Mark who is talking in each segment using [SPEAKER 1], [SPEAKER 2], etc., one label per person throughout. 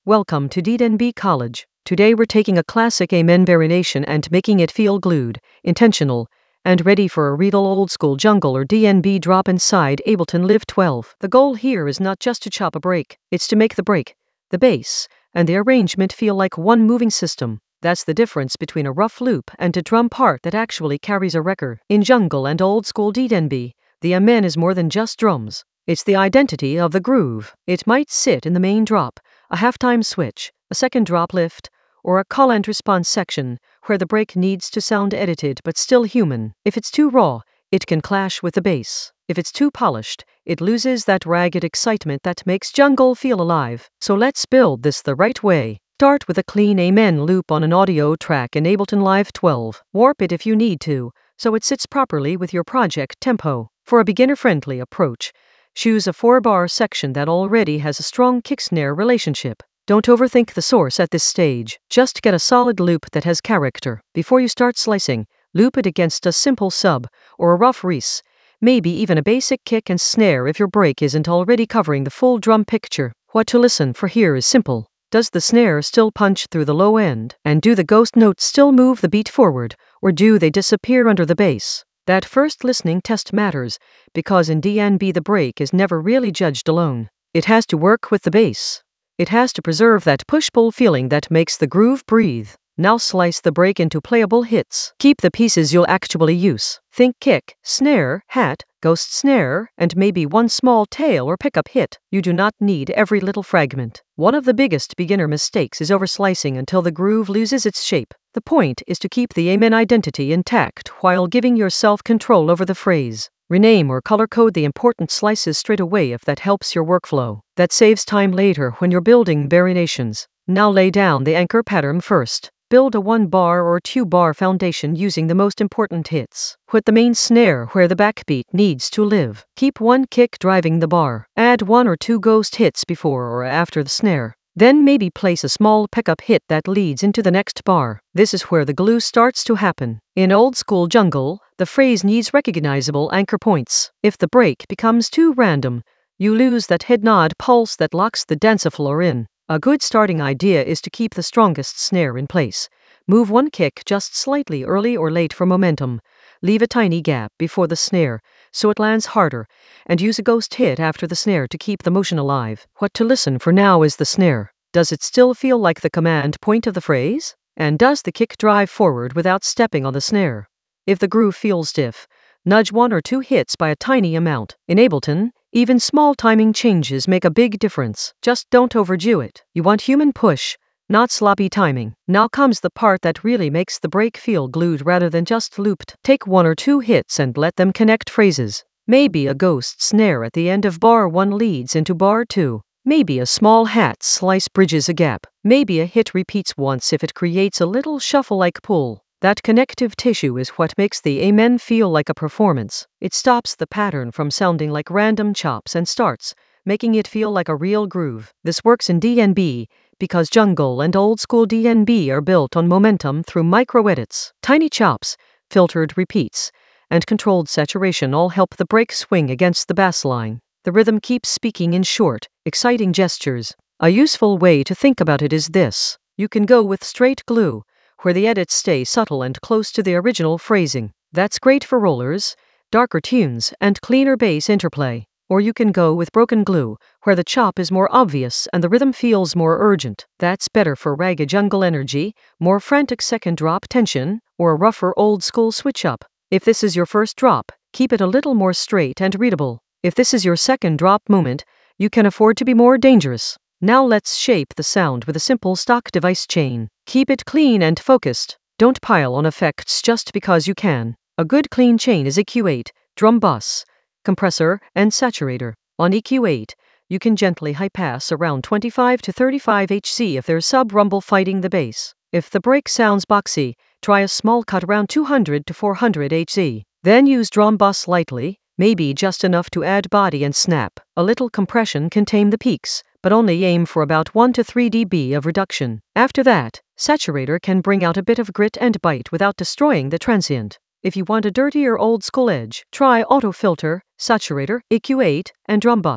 [SPEAKER 1] Welcome to DNB College. Today we're taking a classic Amen variation and making it feel glued, intentional, and ready for a real old school jungle or DNB drop inside Ableton Live 12. The goal here is not just to chop a break, it's to make the break, the bass, and the arrangement feel like one moving system. That's the difference between a rough loop and a drum part that actually carries a wrecker. In jungle and old school DNB, the Amen is more than just drums. It's the identity of the groove. It might sit in the main drop, a halftime switch, a second drop lift, or a call and response section where the break needs to sound edited but still human. If it's too raw, it can clash with the bass. If it's too polished, it loses that ragged excitement that makes jungle feel alive. So let's build this the right way. Start with a clean Amen loop on an audio track in Ableton Live 12. Warp it if you need to, so it sits properly with your project tempo. For a beginner-friendly approach, choose a 4-bar section that already has a strong kick-snare relationship. Don't overthink the source at this stage. Just get a solid loop that has character. Before you start slicing, loop it against a simple sub, or a rough res, maybe even a basic kick and snare if your break isn't already covering the full drum picture. What to listen for here is simple. Does the snare still punch through the low end? And do the ghost notes still move the beat forward, or do they disappear under the bass? That first listening test matters, because in DNB the break is never really judged alone. It has to work with the bass. It has to preserve that push-pull feeling that makes the groove breathe. Now slice the break into playable hits. Keep the pieces you'll actually use. Think kick, snare, hat, ghost snare, and maybe one small tail or pickup hit. You do not need every little fragment. One of the biggest beginner mistakes is overslicing until the groove loses its shape. The point is to keep the Amen identity intact while giving yourself control over the phrase. Rename or color code the important slices straight away if that helps your workflow. That saves time later when you're building variations. Now lay down the anchor pattern first. Build a 1-bar or 2-bar foundation using the most important hits. Put the main snare where the backbeat needs to live. Keep one kick driving the bar. Add 1 or 2 ghost hits before or after the snare. Then maybe place a small pickup hit that leads into the next bar. This is where the glue starts to happen. In old school jungle, the phrase needs recognizable anchor points. If the break becomes too random, you lose that head nod pulse that locks the dance floor in. A good starting idea is to keep the strongest snare in place. Move one kick just slightly early or late for momentum. Leave a tiny gap before the snare, so it lands harder, and use a ghost hit after the snare to keep the motion alive. What to listen for now is the snare. Does it still feel like the command point of the phrase? And does the kick drive forward without stepping on the snare? If the groove feels stiff, nudge 1 or 2 hits by a tiny amount. In Ableton, even small timing changes make a big difference. Just don't overdo it. You want human push, not sloppy timing. Now comes the part that really makes the break feel glued rather than just looped. Take 1 or 2 hits and let them connect phrases. Maybe a ghost snare at the end of bar 1 leads into bar 2. Maybe a small hat slice bridges a gap. Maybe a hit repeats once if it creates a little shuffle-like pull. That connective tissue is what makes the Amen feel like a performance. It stops the pattern from sounding like random chops and starts making it feel like a real groove. This works in DNB because jungle and old school DNB are built on momentum through micro edits. Tiny chops, filtered repeats, and controlled saturation all help the break swing against the bass line. The rhythm keeps speaking in short, exciting gestures. A useful way to think about it is this. You can go with straight glue, where the edits stay subtle and close to the original phrasing. That's great for rollers, darker tunes, and cleaner bass interplay. Or you can go with broken glue, where the chop is more obvious and the rhythm feels more urgent. That's better for ragged jungle energy, more frantic second drop tension, or a rougher old school switch up. If this is your first drop, keep it a little more straight and readable. If this is your second drop moment, you can afford to be more dangerous. Now let's shape the sound with a simple stock device chain. Keep it clean and focused. Don't pile on effects just because you can. A good clean chain is EQ8, drum bus, compressor, and saturator. On EQ8, you can gently high pass around 25 to 35 Hz if there's sub-rumble fighting the bass. If the break sounds boxy, try a small cut around 200 to 400 Hz. Then use drum bus lightly, maybe just enough to add body and snap. A little compression can tame the peaks, but only aim for about 1 to 3 dB of reduction. After that, saturator can bring out a bit of grit and bite without destroying the transient. If you want a dirtier old school edge, try auto filter, saturator, EQ8, and drum bus.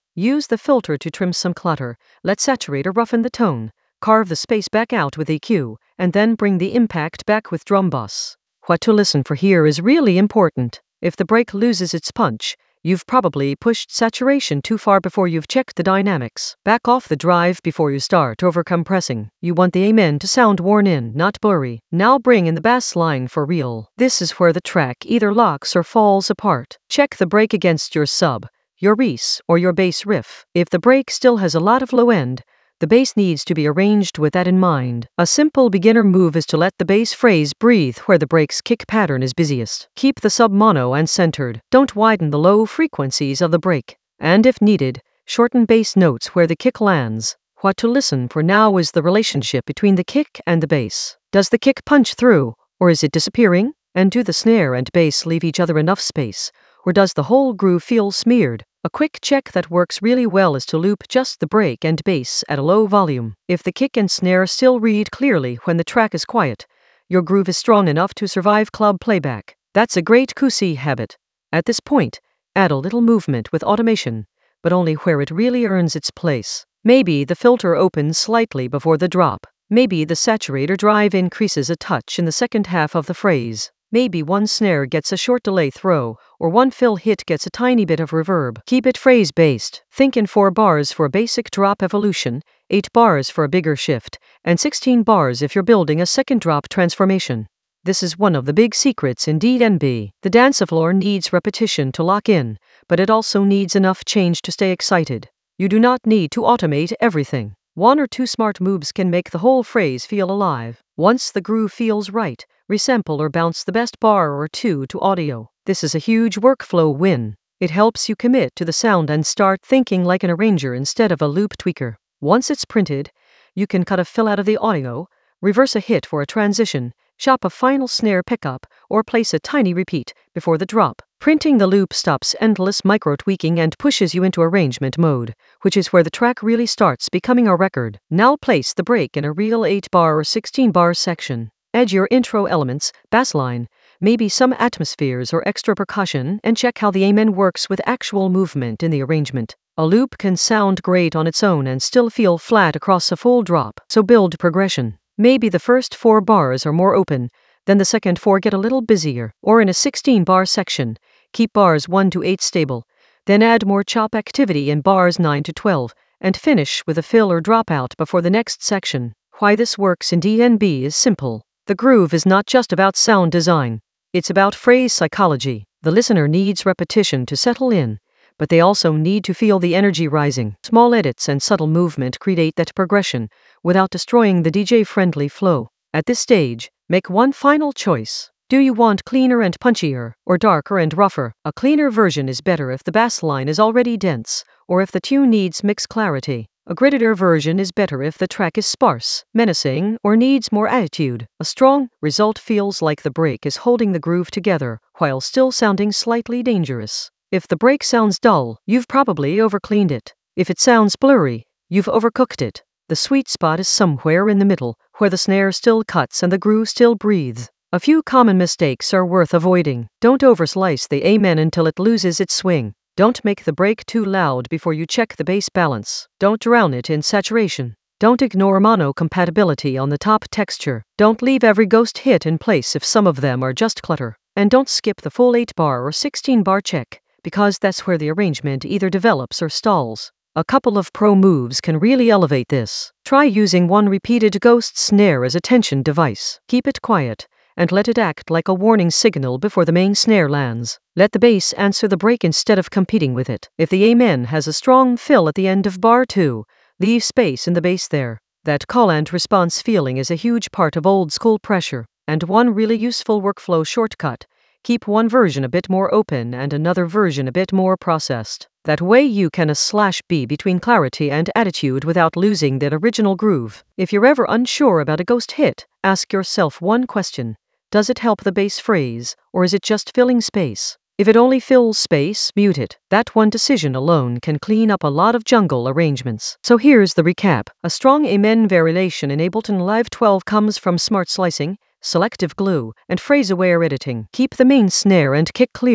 [SPEAKER 1] Use the filter to trim some clutter, let saturator roughen the tone, carve the space back out with EQ, and then bring the impact back with drum bus. What to listen for here is really important. If the break loses its punch, you've probably pushed saturation too far before you've checked the dynamics. Back off the drive before you start overcompressing. You want the amen to sound worn in, not blurry. Now bring in the bass line for real. This is where the track either locks or falls apart. Check the break against your sub, your res, or your bass riff. If the break still has a lot of low end, the bass needs to be arranged with that in mind. A simple beginner move is to let the bass phrase breathe where the break's kick pattern is busiest. Keep the sub mono and centered. Don't widen the low frequencies of the break. And if needed, shorten bass notes where the kick lands. What to listen for now is the relationship between the kick and the bass. Does the kick punch through, or is it disappearing? And do the snare and bass leave each other enough space, or does the whole groove feel smeared? A quick check that works really well is to loop just the break and bass at a low volume. If the kick and snare still read clearly when the track is quiet, your groove is strong enough to survive club playback. That's a great QC habit. At this point, add a little movement with automation, but only where it really earns its place. Maybe the filter opens slightly before the drop. Maybe the saturator drive increases a touch in the second half of the phrase. Maybe one snare gets a short delay throw, or one fill hit gets a tiny bit of reverb. Keep it phrase-based. Think in 4 bars for a basic drop evolution, 8 bars for a bigger shift, and 16 bars if you're building a second drop transformation. This is one of the big secrets in D&B. The dance floor needs repetition to lock in, but it also needs enough change to stay excited. You do not need to automate everything. 1 or 2 smart moves can make the whole phrase feel alive. Once the groove feels right, resample or bounce the best bar or 2 to audio. This is a huge workflow win. It helps you commit to the sound and start thinking like an arranger instead of a loop tweaker. Once it's printed, you can cut a fill out of the audio, reverse a hit for a transition, chop a final snare pickup, or place a tiny repeat before the drop. Printing the loop stops endless micro-tweaking and pushes you into arrangement mode, which is where the track really starts becoming a record. Now place the break in a real 8-bar or 16-bar section. Add your intro elements, bass line, maybe some atmospheres or extra percussion, and check how the amen works with actual movement in the arrangement. A loop can sound great on its own and still feel flat across a full drop, so build progression. Maybe the first 4 bars are more open, then the second 4 get a little busier, or in a 16-bar section, keep bars 1 to 8 stable, then add more chop activity in bars 9 to 12, and finish with a fill or dropout before the next section. Why this works in D&B is simple. The groove is not just about sound design, it's about phrase psychology. The listener needs repetition to settle in, but they also need to feel the energy rising. Small edits and subtle movement create that progression, without destroying the DJ-friendly flow. At this stage, make one final choice. Do you want cleaner and punchier, or darker and rougher? A cleaner version is better if the bass line is already dense, or if the tune needs mix clarity. A grittier version is better if the track is sparse, menacing, or needs more attitude. A strong result feels like the break is holding the groove together, while still sounding slightly dangerous. If the break sounds dull, you've probably overcleaned it. If it sounds blurry, you've overcooked it. The sweet spot is somewhere in the middle, where the snare still cuts and the groove still breathes. A few common mistakes are worth avoiding. Don't overslice the amen until it loses its swing. Don't make the break too loud before you check the bass balance. Don't drown it in saturation. Don't ignore mono compatibility on the top texture. Don't leave every ghost hit in place if some of them are just clutter. And don't skip the full 8-bar or 16-bar check, because that's where the arrangement either develops or stalls. A couple of pro moves can really elevate this. Try using one repeated ghost snare as a tension device. Keep it quiet, and let it act like a warning signal before the main snare lands. Let the bass answer the break instead of competing with it. If the amen has a strong fill at the end of bar 2, leave space in the bass there. That call and response feeling is a huge part of old school pressure, and one really useful workflow shortcut. Keep one version a bit more open and another version a bit more processed. That way you can /B between clarity and attitude without losing that original groove. If you're ever unsure about a ghost hit, ask yourself one question. Does it help the bass phrase, or is it just filling space? If it only fills space, mute it. That one decision alone can clean up a lot of jungle arrangements. So here's the recap. A strong amen variation in Ableton Live 12 comes from smart slicing, selective glue, and phrase-aware editing. Keep the main snare and kick clear.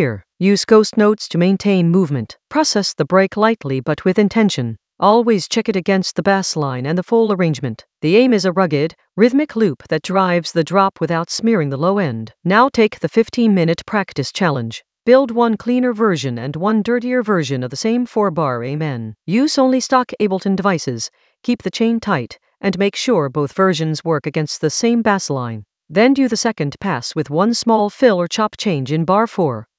[SPEAKER 1] Use ghost notes to maintain movement. Process the break lightly but with intention. Always check it against the bass line and the full arrangement. The aim is a rugged, rhythmic loop that drives the drop without smearing the low end. Now take the 15-minute practice challenge. Build one cleaner version and one dirtier version of the same 4-bar Amen. Use only stock Ableton devices, keep the chain tight, and make sure both versions work against the same bass line. Then do the second pass with one small fill or chop change in bar 4.